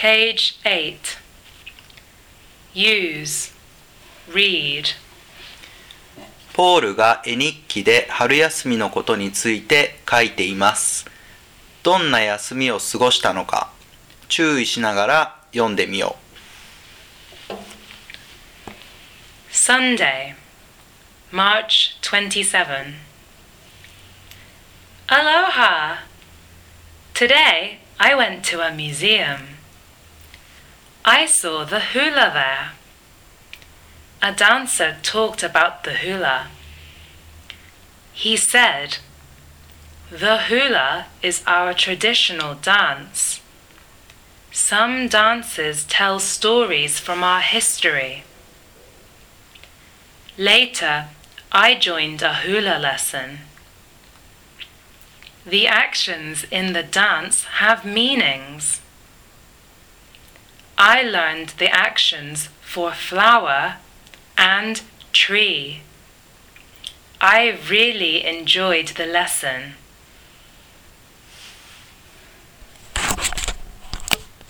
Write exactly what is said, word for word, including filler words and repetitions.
Page eight. Use, read. ポールが絵日記で春休みのことについて書いています。どんな休みを過ごしたのか注意しながら読んでみよう。 Sunday, March twenty-seventh. Aloha! Today I went to a museum. I saw the hula there. A dancer talked about the hula. He said, "The hula is our traditional dance. Some dances tell stories from our history." Later, I joined a hula lesson. The actions in the dance have meanings. I learned the actions for flower and tree. I really enjoyed the lesson.